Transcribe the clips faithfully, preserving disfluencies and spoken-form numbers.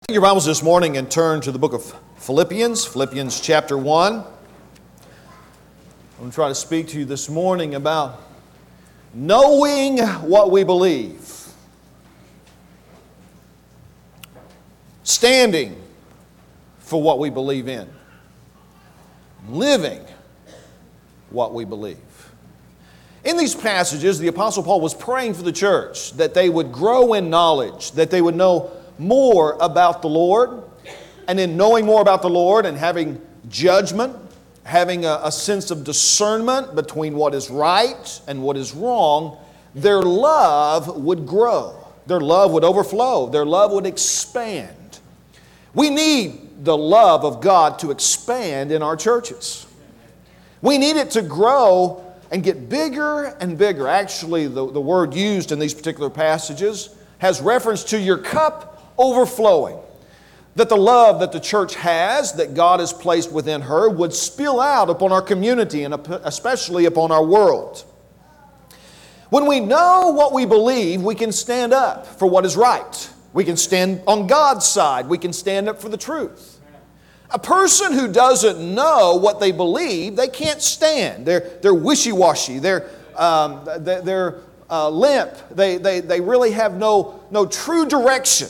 Take your Bibles this morning and turn to the book of Philippians, Philippians chapter one. I'm going to try to speak to you this morning about knowing what we believe, standing for what we believe in, living what we believe. In these passages, the Apostle Paul was praying for the church that they would grow in knowledge, that they would know more about the Lord, and in knowing more about the Lord and having judgment, having a, a sense of discernment between what is right and what is wrong, their love would grow. Their love would overflow. Their love would expand. We need the love of God to expand in our churches. We need it to grow and get bigger and bigger. Actually, the, the word used in these particular passages has reference to your cup overflowing. That the love that the church has, that God has placed within her, would spill out upon our community and especially upon our world. When we know what we believe, we can stand up for what is right. We can stand on God's side. We can stand up for the truth. A person who doesn't know what they believe, they can't stand. They're, they're wishy-washy. They're, um, they're, they're uh, limp. They, they, they really have no, no true direction.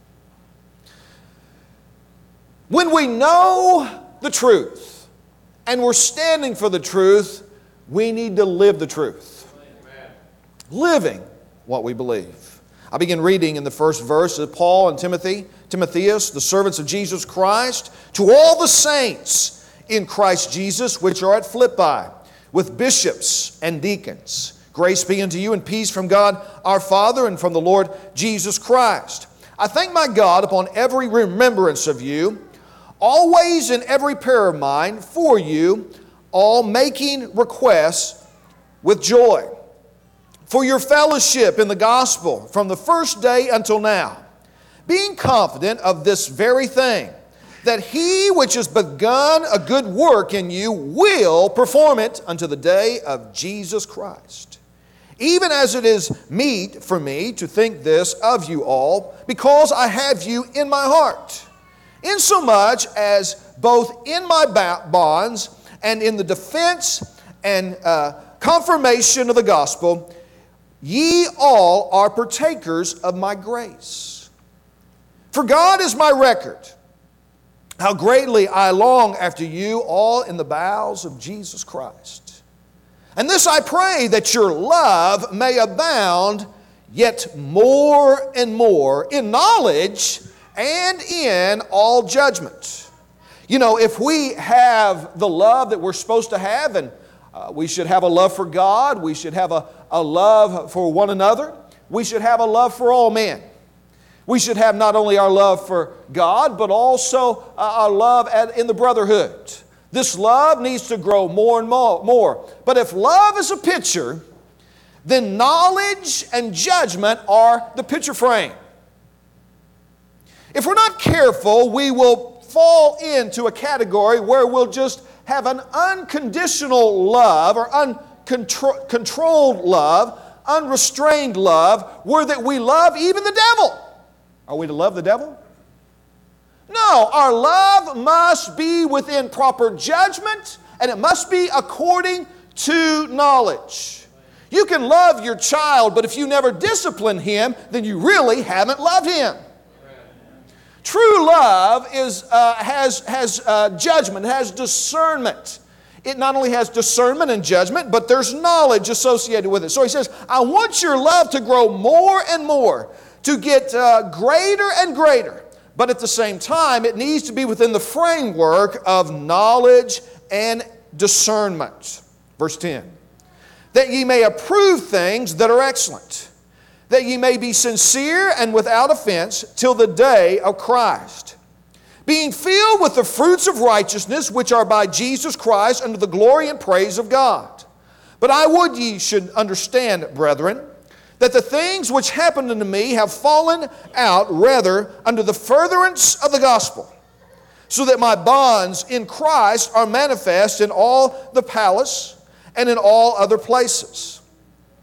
When we know the truth and we're standing for the truth, we need to live the truth. Amen. Living what we believe. I begin reading in the first verse of Paul and Timothy, Timotheus, the servants of Jesus Christ, to all the saints in Christ Jesus which are at Philippi, with bishops and deacons. Grace be unto you and peace from God our Father and from the Lord Jesus Christ. I thank my God upon every remembrance of you, always in every prayer of mine for you, all making requests with joy, for your fellowship in the gospel from the first day until now, being confident of this very thing, that he which has begun a good work in you will perform it unto the day of Jesus Christ. Even as it is meet for me to think this of you all, because I have you in my heart, insomuch as both in my bonds and in the defense and uh, confirmation of the gospel, ye all are partakers of my grace. For God is my record, how greatly I long after you all in the bowels of Jesus Christ. And this I pray, that your love may abound yet more and more in knowledge and in all judgment. You know, if we have the love that we're supposed to have, and uh, we should have a love for God, we should have a, a love for one another, we should have a love for all men. We should have not only our love for God, but also uh, our love at, in the brotherhood. This love needs to grow more and more, more. But if love is a picture, then knowledge and judgment are the picture frame. If we're not careful, we will fall into a category where we'll just have an unconditional love or uncontrolled love, unrestrained love, where that we love even the devil. Are we to love the devil? No, our love must be within proper judgment, and it must be according to knowledge. You can love your child, but if you never discipline him, then you really haven't loved him. True love is, uh, has, has uh, judgment, has discernment. It not only has discernment and judgment, but there's knowledge associated with it. So he says, I want your love to grow more and more, to get uh, greater and greater. But at the same time, it needs to be within the framework of knowledge and discernment. Verse ten. That ye may approve things that are excellent, that ye may be sincere and without offense till the day of Christ, being filled with the fruits of righteousness which are by Jesus Christ unto the glory and praise of God. But I would ye should understand, brethren, that the things which happened unto me have fallen out rather unto the furtherance of the gospel, so that my bonds in Christ are manifest in all the palace and in all other places.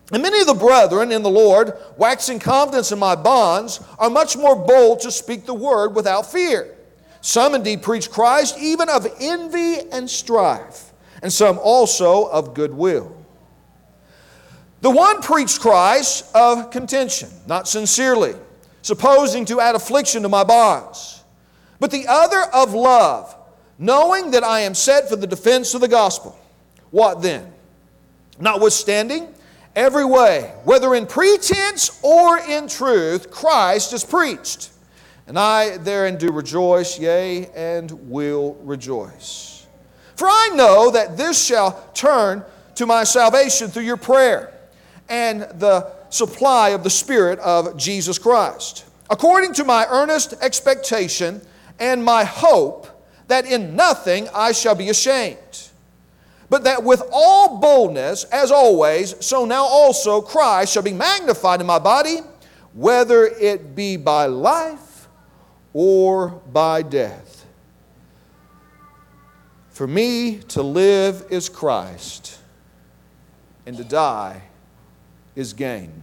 And many of the brethren in the Lord, waxing confidence in my bonds, are much more bold to speak the word without fear. Some indeed preach Christ, even of envy and strife, and some also of goodwill. The one preached Christ of contention, not sincerely, supposing to add affliction to my bonds, but the other of love, knowing that I am set for the defense of the gospel. What then? Notwithstanding, every way, whether in pretense or in truth, Christ is preached. And I therein do rejoice, yea, and will rejoice. For I know that this shall turn to my salvation through your prayer and the supply of the Spirit of Jesus Christ, according to my earnest expectation and my hope that in nothing I shall be ashamed, but that with all boldness, as always, so now also Christ shall be magnified in my body, whether it be by life or by death. For me to live is Christ, and to die is gain.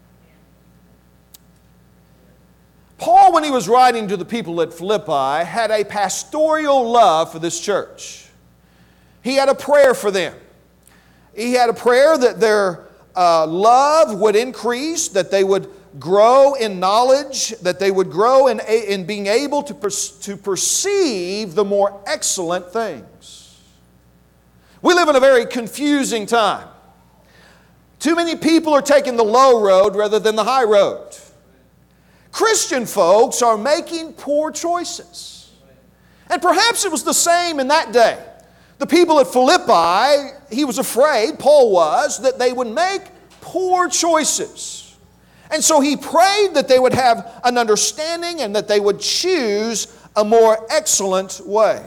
Paul, when he was writing to the people at Philippi, had a pastoral love for this church. He had a prayer for them. He had a prayer that their uh, love would increase, that they would grow in knowledge, that they would grow in, in being able to, per, to perceive the more excellent things. We live in a very confusing time. Too many people are taking the low road rather than the high road. Christian folks are making poor choices. And perhaps it was the same in that day. The people at Philippi, he was afraid, Paul was, that they would make poor choices. And so he prayed that they would have an understanding and that they would choose a more excellent way.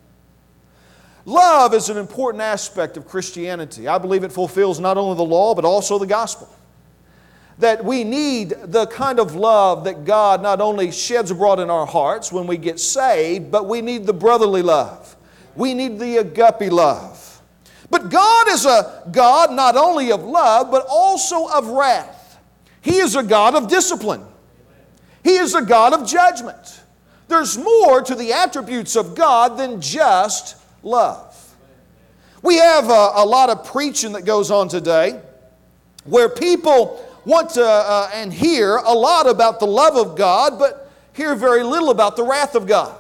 Love is an important aspect of Christianity. I believe it fulfills not only the law, but also the gospel. That we need the kind of love that God not only sheds abroad in our hearts when we get saved, but we need the brotherly love. We need the agape love. But God is a God not only of love, but also of wrath. He is a God of discipline. He is a God of judgment. There's more to the attributes of God than just love. We have a, a lot of preaching that goes on today where people want to uh, and hear a lot about the love of God, but hear very little about the wrath of God.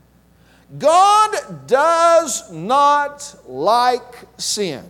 God does not like sin.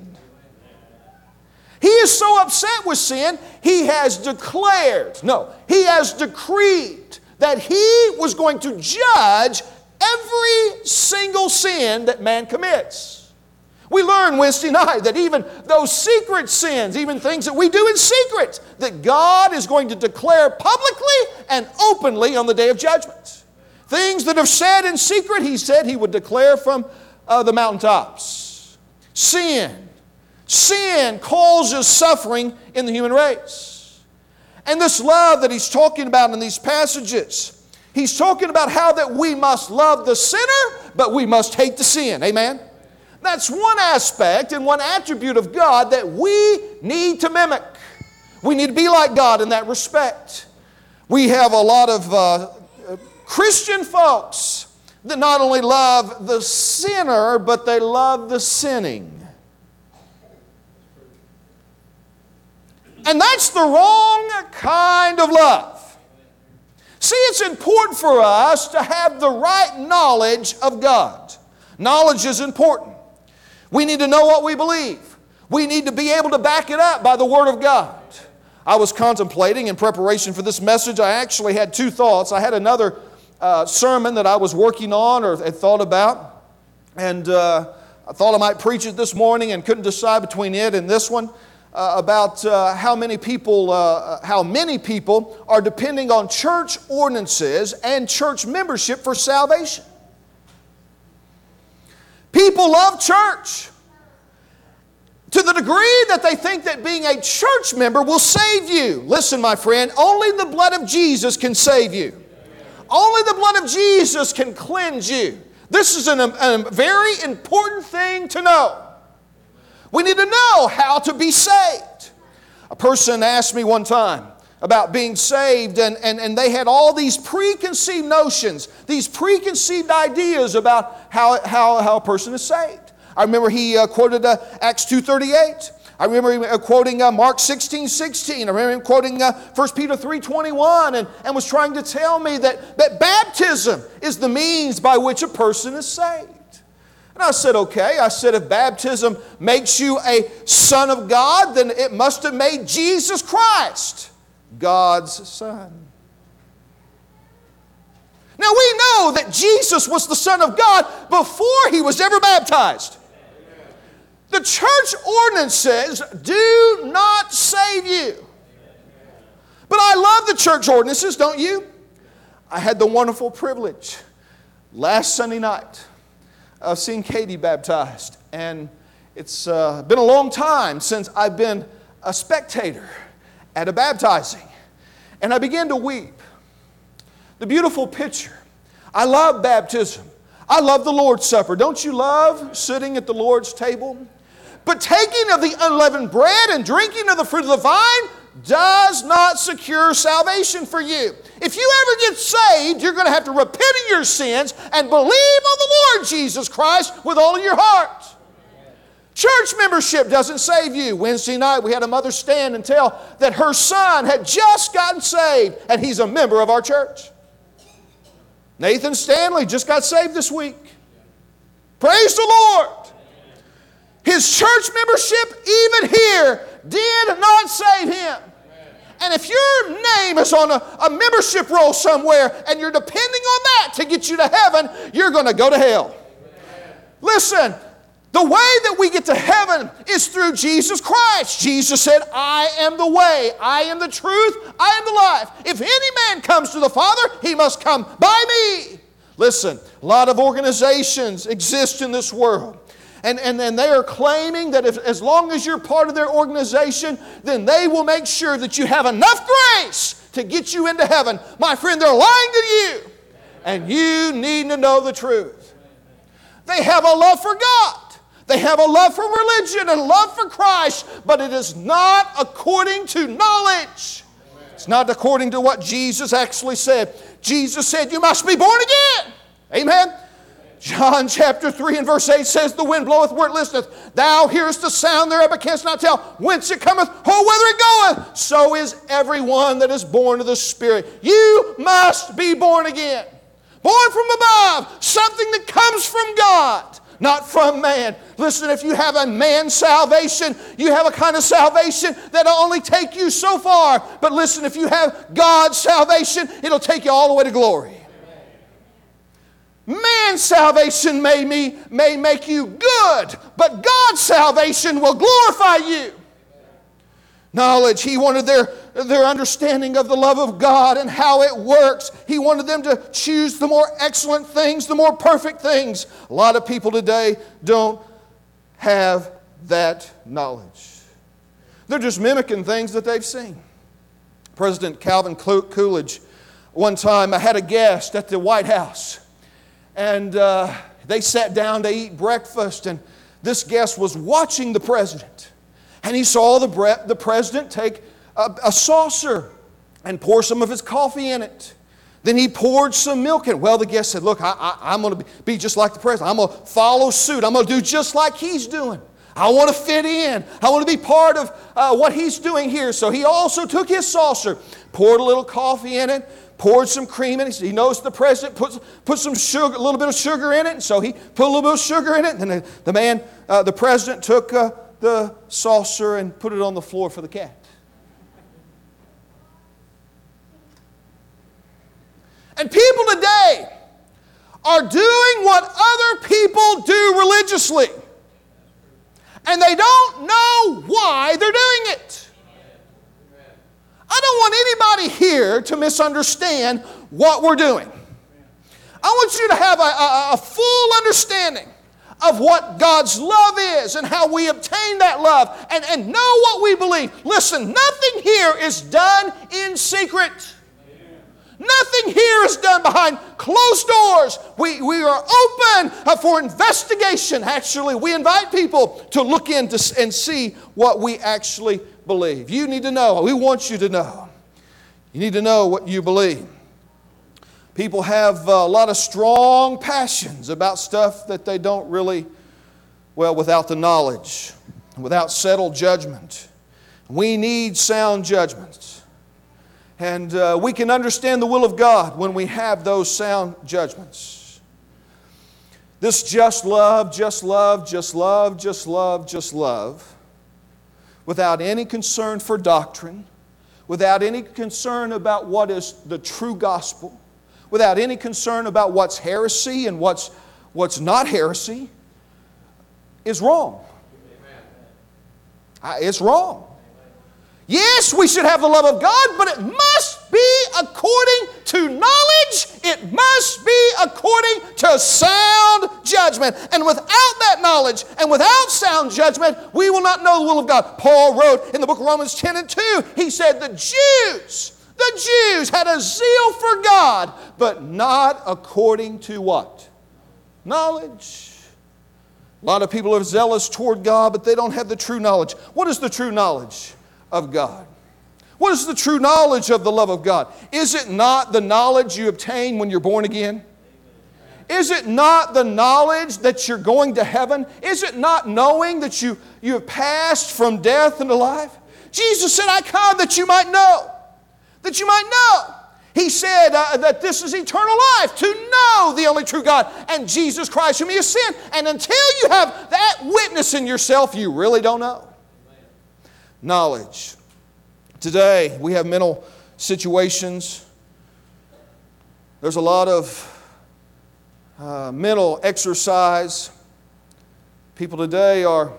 He is so upset with sin, He has declared, no, He has decreed that He was going to judge every single sin that man commits. We learned Wednesday night that even those secret sins, even things that we do in secret, that God is going to declare publicly and openly on the day of judgment. Things that are said in secret, He said He would declare from uh, the mountaintops. Sin. Sin causes suffering in the human race. And this love that He's talking about in these passages, He's talking about how that we must love the sinner, but we must hate the sin. Amen? That's one aspect and one attribute of God that we need to mimic. We need to be like God in that respect. We have a lot of uh, Christian folks that not only love the sinner, but they love the sinning. And that's the wrong kind of love. See, it's important for us to have the right knowledge of God. Knowledge is important. We need to know what we believe. We need to be able to back it up by the Word of God. I was contemplating in preparation for this message, I actually had two thoughts. I had another uh, sermon that I was working on or had thought about, and uh, I thought I might preach it this morning and couldn't decide between it and this one uh, about uh, how many people, uh, how many people are depending on church ordinances and church membership for salvation. People love church to the degree that they think that being a church member will save you. Listen, my friend, only the blood of Jesus can save you. Only the blood of Jesus can cleanse you. This is an, a very important thing to know. We need to know how to be saved. A person asked me one time about being saved, and, and, and they had all these preconceived notions, these preconceived ideas about how, how, how a person is saved. I remember he uh, quoted uh, Acts two thirty-eight. I remember him uh, quoting uh, Mark sixteen sixteen. I remember him quoting uh, First Peter three twenty-one, and, and was trying to tell me that, that baptism is the means by which a person is saved. And I said, okay. I said, if baptism makes you a son of God, then it must have made Jesus Christ God's Son. Now we know that Jesus was the Son of God before He was ever baptized. The church ordinance says, do not save you. But I love the church ordinances, don't you? I had the wonderful privilege last Sunday night of seeing Katie baptized. And it's uh, been a long time since I've been a spectator at a baptizing. And I began to weep. The beautiful picture. I love baptism. I love the Lord's Supper. Don't you love sitting at the Lord's table? But taking of the unleavened bread and drinking of the fruit of the vine does not secure salvation for you. If you ever get saved, you're going to have to repent of your sins and believe on the Lord Jesus Christ with all of your heart. Church membership doesn't save you. Wednesday night we had a mother stand and tell that her son had just gotten saved and he's a member of our church. Nathan Stanley just got saved this week. Praise the Lord. His church membership, even here, did not save him. And if your name is on a, a membership roll somewhere and you're depending on that to get you to heaven, you're going to go to hell. Listen, the way that we get to heaven is through Jesus Christ. Jesus said, I am the way, I am the truth, I am the life. If any man comes to the Father, he must come by me. Listen, a lot of organizations exist in this world. And, and, and they are claiming that if, as long as you're part of their organization, then they will make sure that you have enough grace to get you into heaven. My friend, they're lying to you. And you need to know the truth. They have a love for God. They have a love for religion and love for Christ, but it is not according to knowledge. It's not according to what Jesus actually said. Jesus said, you must be born again. Amen. John chapter three and verse eight says, the wind bloweth where it listeth. Thou hearest the sound thereof, but canst not tell whence it cometh or whither it goeth. So is everyone that is born of the Spirit. You must be born again. Born from above. Something that comes from God, not from man. Listen, if you have a man's salvation, you have a kind of salvation that'll only take you so far. But listen, if you have God's salvation, it'll take you all the way to glory. Man's salvation may, me, may make you good, but God's salvation will glorify you. Knowledge, He wanted their, their understanding of the love of God and how it works. He wanted them to choose the more excellent things, the more perfect things. A lot of people today don't have that knowledge. They're just mimicking things that they've seen. President Calvin Coolidge, one time I had a guest at the White House. And uh, they sat down to eat breakfast, and this guest was watching the president. And he saw the, bre- the president take a, a saucer and pour some of his coffee in it. Then he poured some milk in it. Well, the guest said, look, I, I, I'm going to be just like the president. I'm going to follow suit. I'm going to do just like he's doing. I want to fit in. I want to be part of uh, what he's doing here. So he also took his saucer, poured a little coffee in it, poured some cream in it. He noticed the president put, put some sugar, a little bit of sugar in it. And so he put a little bit of sugar in it. And then the, the man, uh, the president took uh, the saucer and put it on the floor for the cat. And people today are doing what other people do religiously. And they don't know why they're doing it. I don't want anybody here to misunderstand what we're doing. I want you to have a, a, a full understanding of what God's love is and how we obtain that love and, and know what we believe. Listen, nothing here is done in secret. Nothing here is done behind closed doors. We, we are open for investigation. Actually, we invite people to look in to, and see what we actually believe. You need to know. We want you to know. You need to know what you believe. People have a lot of strong passions about stuff that they don't really, well, without the knowledge, without settled judgment. We need sound judgments. And uh, we can understand the will of God when we have those sound judgments. This just love, just love, just love, just love, just love, without any concern for doctrine, without any concern about what is the true gospel, without any concern about what's heresy and what's, what's not heresy, is wrong. Amen. It's wrong. Yes, we should have the love of God, but it must be according to knowledge. It must be according to sound judgment. And without that knowledge and without sound judgment, we will not know the will of God. Paul wrote in the book of Romans ten and two, he said the Jews, the Jews had a zeal for God, but not according to what? Knowledge. A lot of people are zealous toward God, but they don't have the true knowledge. What is the true knowledge of God? What is the true knowledge of the love of God? Is it not the knowledge you obtain when you're born again? Is it not the knowledge that you're going to heaven? Is it not knowing that you, you have passed from death into life? Jesus said, I come that you might know. That you might know. He said uh, that this is eternal life, to know the only true God and Jesus Christ whom you have sent. And until you have that witness in yourself, you really don't know. Knowledge. Today, we have mental situations. There's a lot of uh, mental exercise. People today are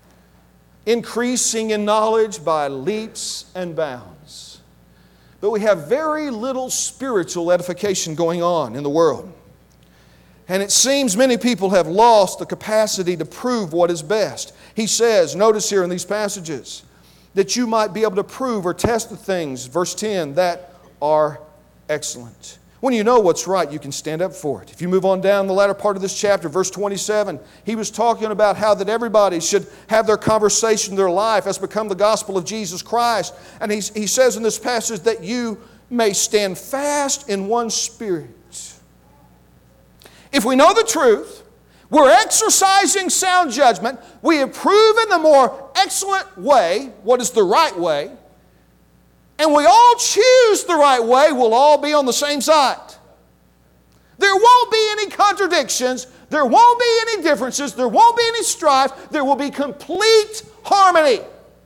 increasing in knowledge by leaps and bounds. But we have very little spiritual edification going on in the world. And it seems many people have lost the capacity to prove what is best. He says, notice here in these passages, that you might be able to prove or test the things, verse ten, that are excellent. When you know what's right, you can stand up for it. If you move on down the latter part of this chapter, verse twenty-seven, he was talking about how that everybody should have their conversation, their life as become the gospel of Jesus Christ. And he, he says in this passage that you may stand fast in one spirit. If we know the truth, we're exercising sound judgment, we have proven the more excellent way, what is the right way, and we all choose the right way, we'll all be on the same side. There won't be any contradictions, there won't be any differences, there won't be any strife, there will be complete harmony.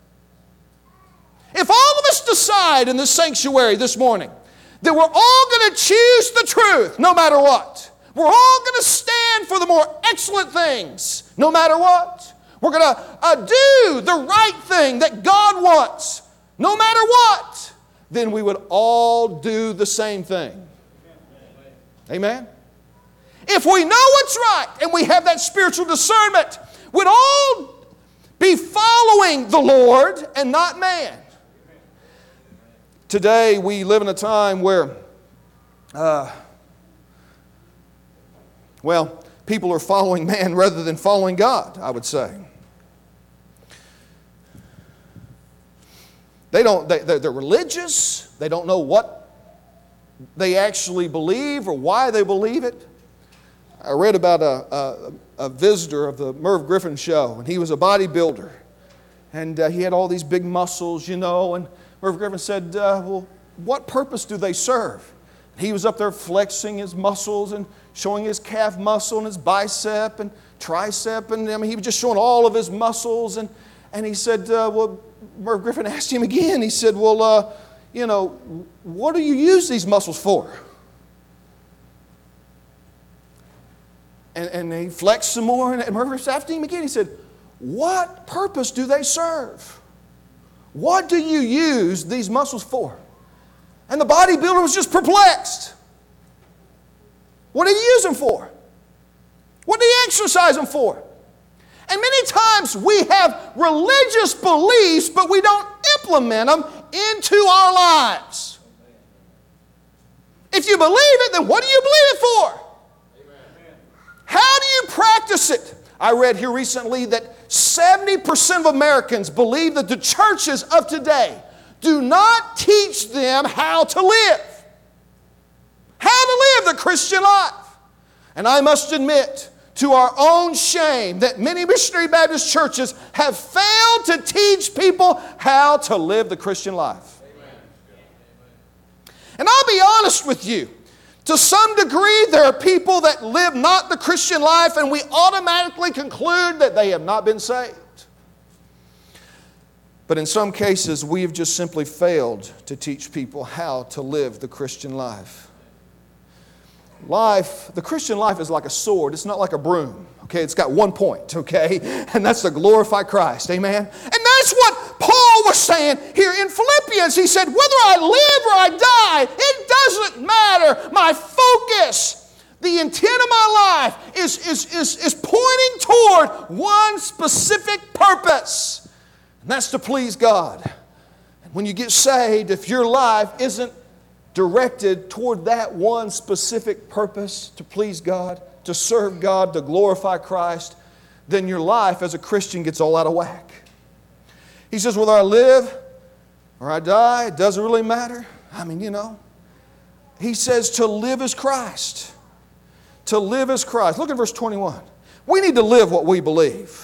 If all of us decide in this sanctuary this morning that we're all going to choose the truth no matter what, we're all going to stand for the more excellent things, no matter what. We're going to uh, do the right thing that God wants, no matter what. Then we would all do the same thing. Amen? If we know what's right and we have that spiritual discernment, we'd all be following the Lord and not man. Today we live in a time where Uh, Well, people are following man rather than following God, I would say. They don't, they, they're religious. They don't know what they actually believe or why they believe it. I read about a, a, a visitor of the Merv Griffin show, and he was a bodybuilder. And uh, he had all these big muscles, you know, and Merv Griffin said, uh, well, what purpose do they serve? He was up there flexing his muscles and showing his calf muscle and his bicep and tricep. And I mean, he was just showing all of his muscles. And, and he said, uh, well, Merv Griffin asked him again. He said, well, uh, you know, what do you use these muscles for? And, and he flexed some more. And Merv Griffin asked him again. He said, what purpose do they serve? What do you use these muscles for? And the bodybuilder was just perplexed. What did he use them for? What did he exercise them for? And many times we have religious beliefs, but we don't implement them into our lives. If you believe it, then what do you believe it for? How do you practice it? I read here recently that seventy percent of Americans believe that the churches of today do not teach them how to live. How to live the Christian life. And I must admit, to our own shame, that many Missionary Baptist churches have failed to teach people how to live the Christian life. And I'll be honest with you. To some degree, there are people that live not the Christian life, and we automatically conclude that they have not been saved. But in some cases, we have just simply failed to teach people how to live the Christian life. Life, the Christian life is like a sword. It's not like a broom. Okay, it's got one point, okay? And that's to glorify Christ. Amen? And that's what Paul was saying here in Philippians. He said, whether I live or I die, it doesn't matter. My focus, the intent of my life is, is, is, is pointing toward one specific purpose. And that's to please God. And when you get saved, if your life isn't directed toward that one specific purpose, to please God, to serve God, to glorify Christ, then your life as a Christian gets all out of whack. He says, whether I live or I die, it doesn't really matter. I mean, you know. He says to live as Christ. To live as Christ. Look at verse twenty-one. We need to live what we believe.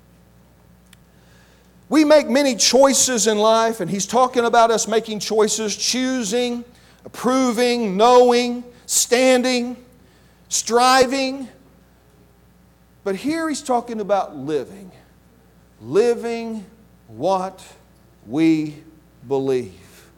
We make many choices in life, and he's talking about us making choices, choosing, approving, knowing, standing, striving. But here he's talking about living. Living what we believe.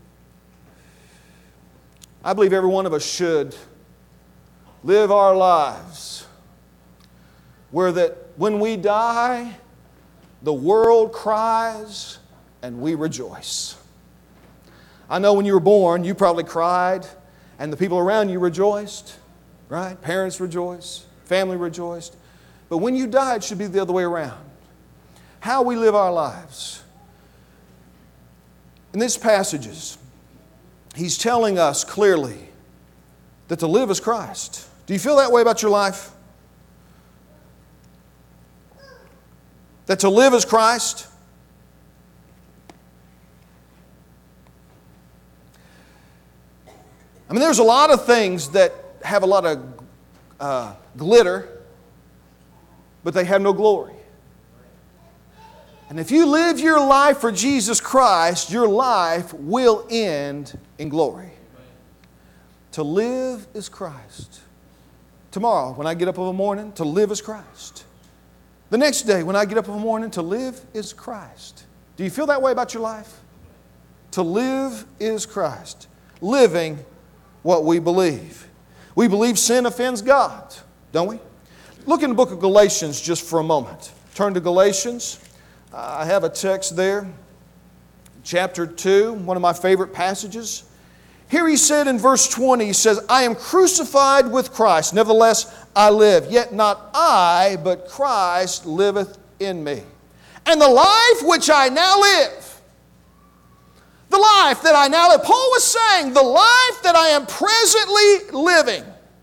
I believe every one of us should live our lives where that when we die, the world cries and we rejoice. I know when you were born, you probably cried, and the people around you rejoiced, right? Parents rejoiced, family rejoiced. But when you die, it should be the other way around. How we live our lives. In these passages, he's telling us clearly that to live is Christ. Do you feel that way about your life? That to live is Christ? I mean, there's a lot of things that have a lot of uh, glitter, but they have no glory. And if you live your life for Jesus Christ, your life will end in glory. To live is Christ. Tomorrow, when I get up in the morning, to live is Christ. The next day, when I get up in the morning, to live is Christ. Do you feel that way about your life? To live is Christ. Living what we believe. We believe sin offends God, don't we? Look in the book of Galatians just for a moment. Turn to Galatians. I have a text there. Chapter two, one of my favorite passages. Here he said in verse twenty, he says, I am crucified with Christ. Nevertheless, I live. Yet not I, but Christ liveth in me. And the life which I now live, the life that I now live, Paul was saying, the life that I am presently living,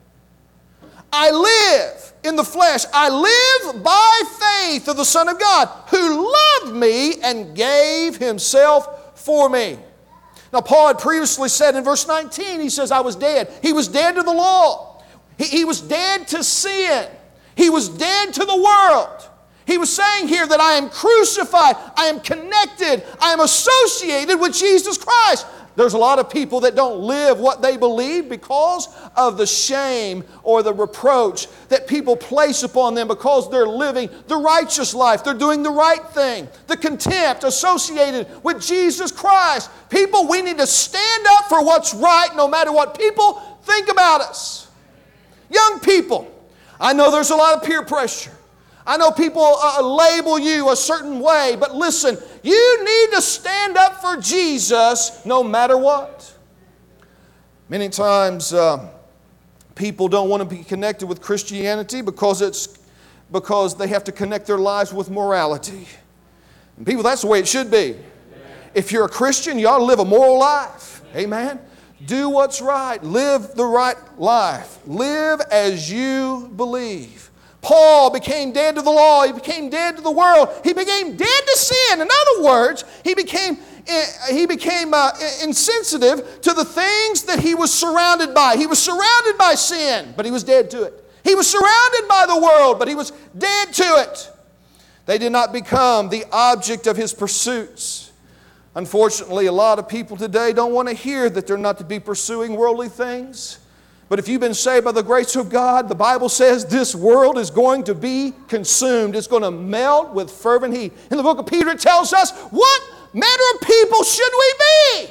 I live in the flesh. I live by faith of the Son of God, who loved me and gave Himself for me. Now, Paul had previously said in verse nineteen, he says, I was dead. He was dead to the law. He, he was dead to sin. He was dead to the world. He was saying here that I am crucified, I am connected, I am associated with Jesus Christ. There's a lot of people that don't live what they believe because of the shame or the reproach that people place upon them because they're living the righteous life. They're doing the right thing. The contempt associated with Jesus Christ. People, we need to stand up for what's right no matter what people think about us. Young people, I know there's a lot of peer pressure. I know people uh, label you a certain way, but listen, you need to stand up for Jesus no matter what. Many times uh, people don't want to be connected with Christianity because it's because they have to connect their lives with morality. And people, that's the way it should be. Amen. If you're a Christian, you ought to live a moral life. Amen. Do what's right. Live the right life. Live as you believe. Paul became dead to the law. He became dead to the world. He became dead to sin. In other words, he became, he became uh, insensitive to the things that he was surrounded by. He was surrounded by sin, but he was dead to it. He was surrounded by the world, but he was dead to it. They did not become the object of his pursuits. Unfortunately, a lot of people today don't want to hear that they're not to be pursuing worldly things. But if you've been saved by the grace of God, the Bible says this world is going to be consumed. It's going to melt with fervent heat. In the book of Peter, it tells us, what manner of people should we be?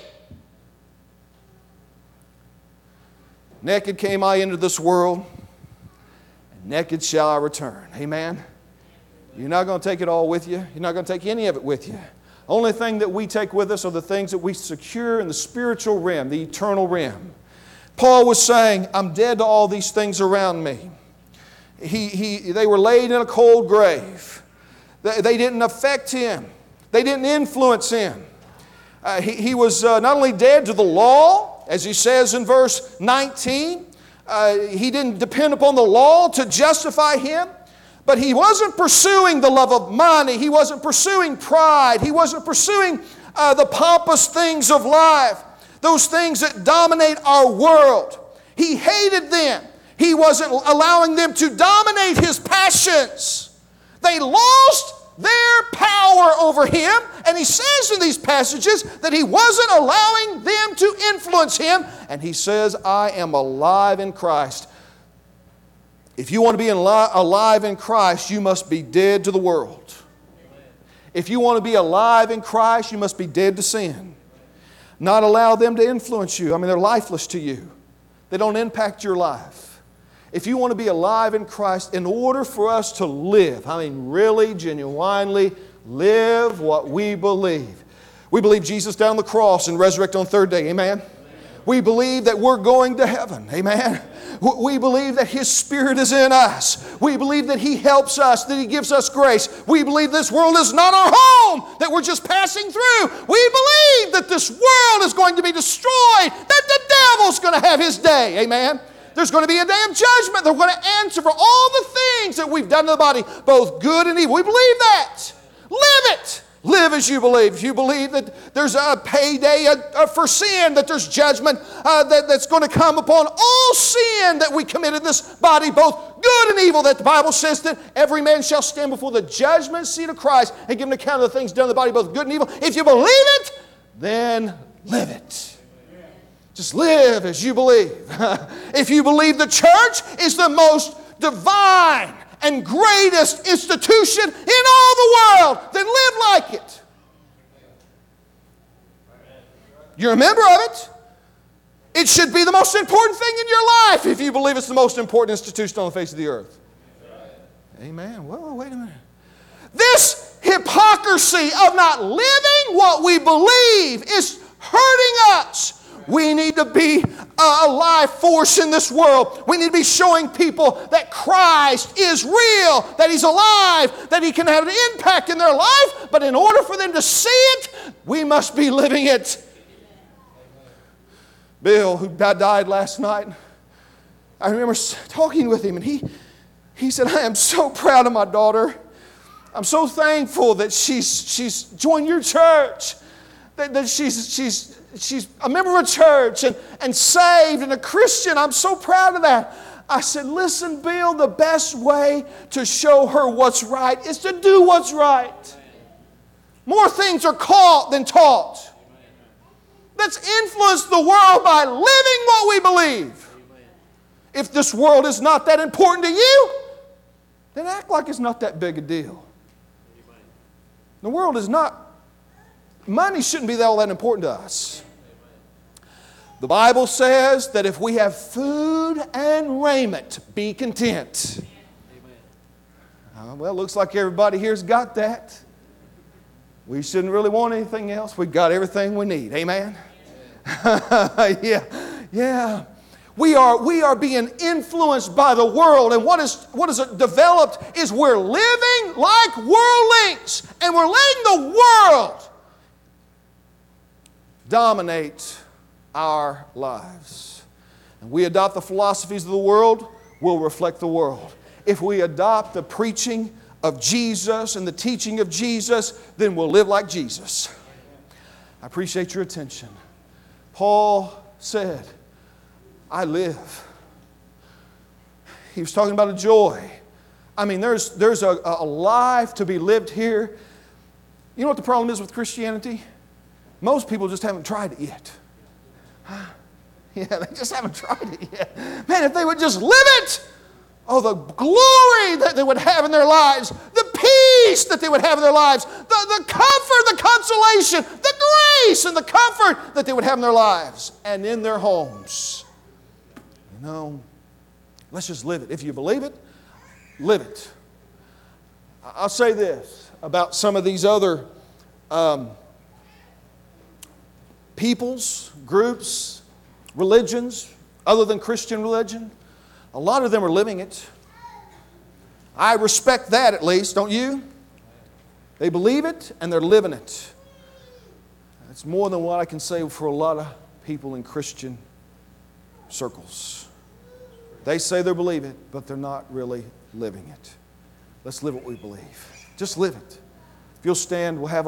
Naked came I into this world, and naked shall I return. Amen? You're not going to take it all with you. You're not going to take any of it with you. Only thing that we take with us are the things that we secure in the spiritual realm, the eternal realm. Paul was saying, I'm dead to all these things around me. He, he, they were laid in a cold grave. They, they didn't affect him. They didn't influence him. Uh, he, he was uh, not only dead to the law, as he says in verse nineteen, uh, he didn't depend upon the law to justify him, but he wasn't pursuing the love of money. He wasn't pursuing pride. He wasn't pursuing uh, the pompous things of life. Those things that dominate our world. He hated them. He wasn't allowing them to dominate his passions. They lost their power over him. And he says in these passages that he wasn't allowing them to influence him. And he says, I am alive in Christ. If you want to be alive in Christ, you must be dead to the world. If you want to be alive in Christ, you must be dead to sin. Not allow them to influence you. I mean, they're lifeless to you. They don't impact your life. If you want to be alive in Christ, in order for us to live, I mean, really, genuinely live what we believe. We believe Jesus died on the cross and resurrected on the third day. Amen? Amen. We believe that we're going to heaven. Amen? We believe that His Spirit is in us. We believe that He helps us, that He gives us grace. We believe this world is not our home, that we're just passing through. We believe that this world is going to be destroyed, that the devil's going to have his day. Amen? There's going to be a day of judgment. They're going to answer for all the things that we've done to the body, both good and evil. We believe that. Live it. Live as you believe. If you believe that there's a payday for sin, that there's judgment uh, that, that's going to come upon all sin that we committed in this body, both good and evil, that the Bible says that every man shall stand before the judgment seat of Christ and give an account of the things done in the body, both good and evil. If you believe it, then live it. Just live as you believe. If you believe the church is the most divine and greatest institution in all the world, then live like it. You're a member of it. It should be the most important thing in your life if you believe it's the most important institution on the face of the earth. Amen. Well, wait a minute. This hypocrisy of not living what we believe is hurting us. We need to be a life force in this world. We need to be showing people that Christ is real, that He's alive, that He can have an impact in their life. But in order for them to see it, we must be living it. Bill, who died last night, I remember talking with him, and he, he said, I am so proud of my daughter. I'm so thankful that she's, she's joined your church, that, that she's, she's, she's a member of a church and, and saved and a Christian. I'm so proud of that. I said, listen, Bill, the best way to show her what's right is to do what's right. More things are caught than taught. Let's influence the world by living what we believe. If this world is not that important to you, then act like it's not that big a deal. The world is not, money shouldn't be all that important to us. The Bible says that if we have food and raiment, be content. Uh, well, it looks like everybody here's got that. We shouldn't really want anything else. We've got everything we need. Amen? yeah, yeah. We are, we are being influenced by the world, and what is, what is developed is we're living like worldlings, and we're letting the world dominate our lives. And we adopt the philosophies of the world, we'll reflect the world. if we adopt the preaching of Jesus and the teaching of Jesus, then we'll live like Jesus. I appreciate your attention. Paul said, I live. He was talking about a joy. I mean, there's, there's a, a life to be lived here. You know what the problem is with Christianity? Most people just haven't tried it yet. Yeah, they just haven't tried it yet. Man, if they would just live it, oh, the glory that they would have in their lives, the peace that they would have in their lives, the, the comfort, the consolation, the grace and the comfort that they would have in their lives and in their homes. You know, let's just live it. If you believe it, live it. I'll say this about some of these other um, peoples, groups, religions, other than Christian religion. A lot of them are living it. I respect that at least, don't you? They believe it and they're living it. It's more than what I can say for a lot of people in Christian circles. They say they believe it, but they're not really living it. Let's live what we believe. Just live it. If you'll stand, we'll have a